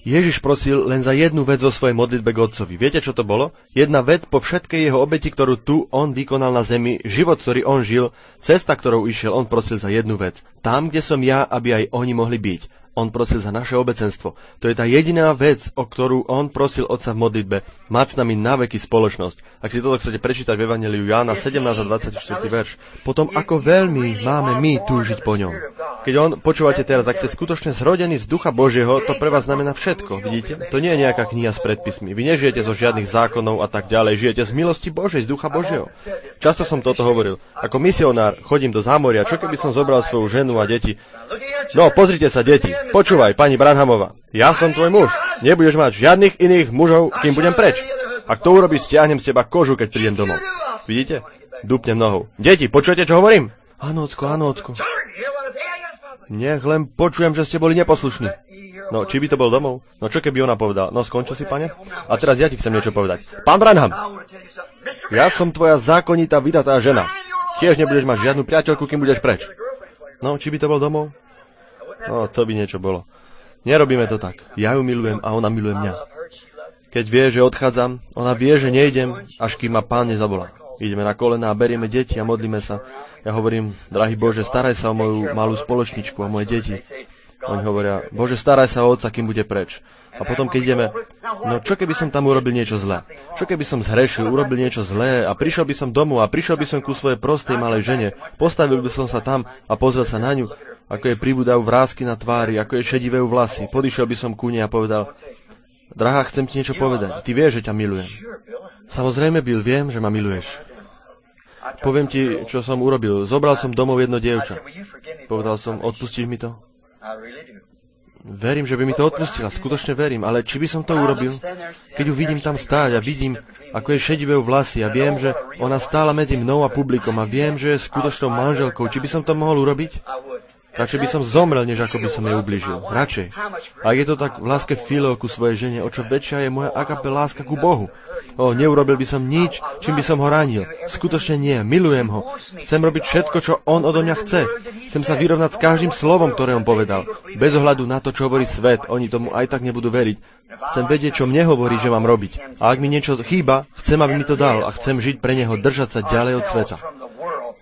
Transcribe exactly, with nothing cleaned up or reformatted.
Ježiš prosil len za jednu vec vo svojej modlitbe k Otcovi. Viete, čo to bolo? Jedna vec po všetkej jeho obeti, ktorú tu on vykonal na zemi, život, ktorý on žil, cesta, ktorou išiel, on prosil za jednu vec. Tam, kde som ja, aby aj oni mohli byť. On prosil za naše obecenstvo. To je tá jediná vec, o ktorú on prosil Otca v modlitbe. Mať s nami na veky spoločnosť. Ak si toto chcete prečítať v Evanjeliu Jána sedemnásť a dvadsaťštyri verš, potom ako veľmi máme my túžiť po ňom. Keď on, počúvate teraz, ak ste skutočne zrodení z Ducha Božieho, to pre vás znamená všetko, vidíte? To nie je nejaká kniha s predpismi. Vy nežijete zo žiadnych zákonov a tak ďalej, žijete z milosti Božej, z Ducha Božieho. Často som toto hovoril. Ako misionár chodím do zámoria, čo keby som zobral svoju ženu a deti. No, pozrite sa, deti. Počúvaj, pani Branhamová, ja som tvoj muž. Nebudeš mať žiadnych iných mužov, kým budem preč. Ak to urobíš, stiahnem z teba kožu, keď prídem domov. Vidíte? Dupnem nohou. Deti, počujete, čo hovorím? Áno, ocko, áno, ocko. Nech len počujem, že ste boli neposlušní. No, či by to bol domov? No, čo keby ona povedala? No, skončil si, pane? A teraz ja ti chcem niečo povedať. Pán Branham, ja som tvoja zákonitá vydatá žena. Tiež nebudeš mať žiadnu priateľku, kým budeš preč. No, či by to bol domov? No, to by niečo bolo. Nerobíme to tak. Ja ju milujem a ona miluje mňa. Keď vie, že odchádzam, ona vie, že nejdem, až kým ma Pán nezavolá. Ideme na kolená a berieme deti a modlíme sa. Ja hovorím, drahý Bože, staraj sa o moju malú spoločničku a moje deti. Oni hovoria, Bože, staraj sa o otca, kým bude preč. A potom, keď ideme, no čo keby som tam urobil niečo zlé? Čo keby som zhrešil, urobil niečo zlé a prišiel by som domov a prišiel by som ku svojej prostej malej žene, postavil by som sa tam a pozrel sa na ňu, ako je pribúdajú vrásky na tvári, ako je šedivé vlasy. Podišiel by som ku nej a povedal, drahá, chcem ti niečo povedať, ty vieš, že ťa milujem. Samozrejme, Bill, viem, že ma miluješ. Poviem ti, čo som urobil. Zobral som domov jedno dievča. Povedal som, odpustíš mi to? Verím, že by mi to odpustila. Skutočne verím. Ale či by som to urobil? Keď ju vidím tam stáť a vidím, ako je šedivé vlasy a viem, že ona stála medzi mnou a publikom a viem, že je skutočnou manželkou, či by som to mohol urobiť? Radšej by som zomrel, než ako by som jej ublížil. Radšej. Ak je to tak v láske Fileo ku svojej žene, o čo väčšia je moja agape láska ku Bohu. O, neurobil by som nič, čím by som ho ranil. Skutočne nie. Milujem ho. Chcem robiť všetko, čo on odo mňa chce. Chcem sa vyrovnať s každým slovom, ktoré on povedal. Bez ohľadu na to, čo hovorí svet, oni tomu aj tak nebudú veriť. Chcem vedieť, čo mne hovorí, že mám robiť. A ak mi niečo chýba, chcem, aby mi to dal a chcem žiť pre neho, držať sa ďalej od sveta.